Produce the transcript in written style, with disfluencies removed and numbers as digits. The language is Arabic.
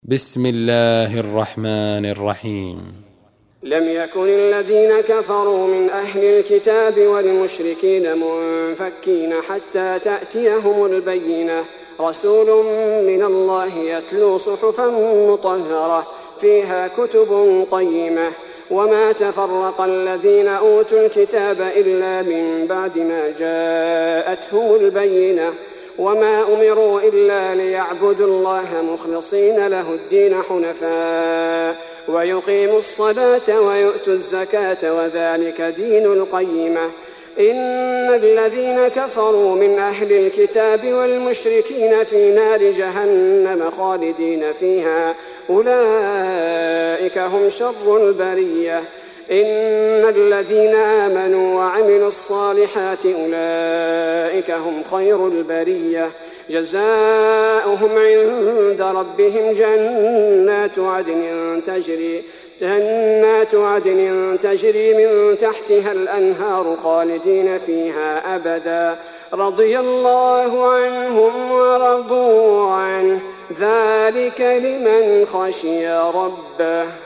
بسم الله الرحمن الرحيم. لم يكن الذين كفروا من أهل الكتاب والمشركين منفكين حتى تأتيهم البينة، رسول من الله يتلو صحفا مطهرة فيها كتب قيمة. وما تفرق الذين أوتوا الكتاب إلا من بعد ما جاءتهم البينة، وما أمروا إلا ليعبدوا الله مخلصين له الدين حنفاء ويقيموا الصلاة ويؤتوا الزكاة وذلك دين القيمة. إن الذين كفروا من أهل الكتاب والمشركين في نار جهنم خالدين فيها أولئك هم شر البرية. إن الذين آمنوا وعملوا الصالحات أولئك هم خير البرية، جزاؤهم عند ربهم جنات عدن تجري من تحتها الأنهار خالدين فيها أبدا، رضي الله عنهم ورضوا عنه، ذلك لمن خشي ربه.